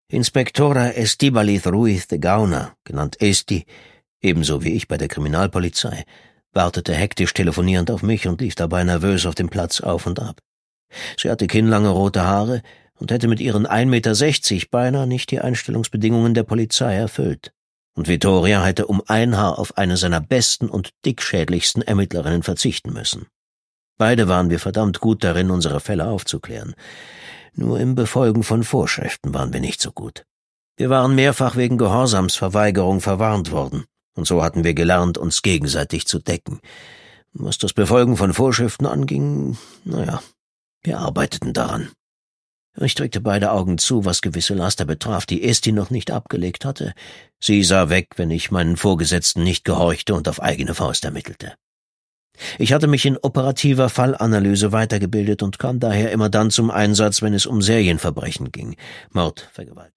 Inspektora Estibaliz Ruiz de Gauna, genannt Esti, ebenso wie ich bei der Kriminalpolizei, wartete hektisch telefonierend auf mich und lief dabei nervös auf dem Platz auf und ab. Sie hatte kinnlange rote Haare und hätte mit ihren 1,60 Meter beinahe nicht die Einstellungsbedingungen der Polizei erfüllt. Und Vittoria hätte um ein Haar auf eine seiner besten und dickschädlichsten Ermittlerinnen verzichten müssen. Beide waren wir verdammt gut darin, unsere Fälle aufzuklären. Nur im Befolgen von Vorschriften waren wir nicht so gut. Wir waren mehrfach wegen Gehorsamsverweigerung verwarnt worden, und so hatten wir gelernt, uns gegenseitig zu decken. Was das Befolgen von Vorschriften anging, wir arbeiteten daran. Ich drückte beide Augen zu, was gewisse Laster betraf, die Esti noch nicht abgelegt hatte. Sie sah weg, wenn ich meinen Vorgesetzten nicht gehorchte und auf eigene Faust ermittelte. Ich hatte mich in operativer Fallanalyse weitergebildet und kam daher immer dann zum Einsatz, wenn es um Serienverbrechen ging: Mord, Vergewaltigung.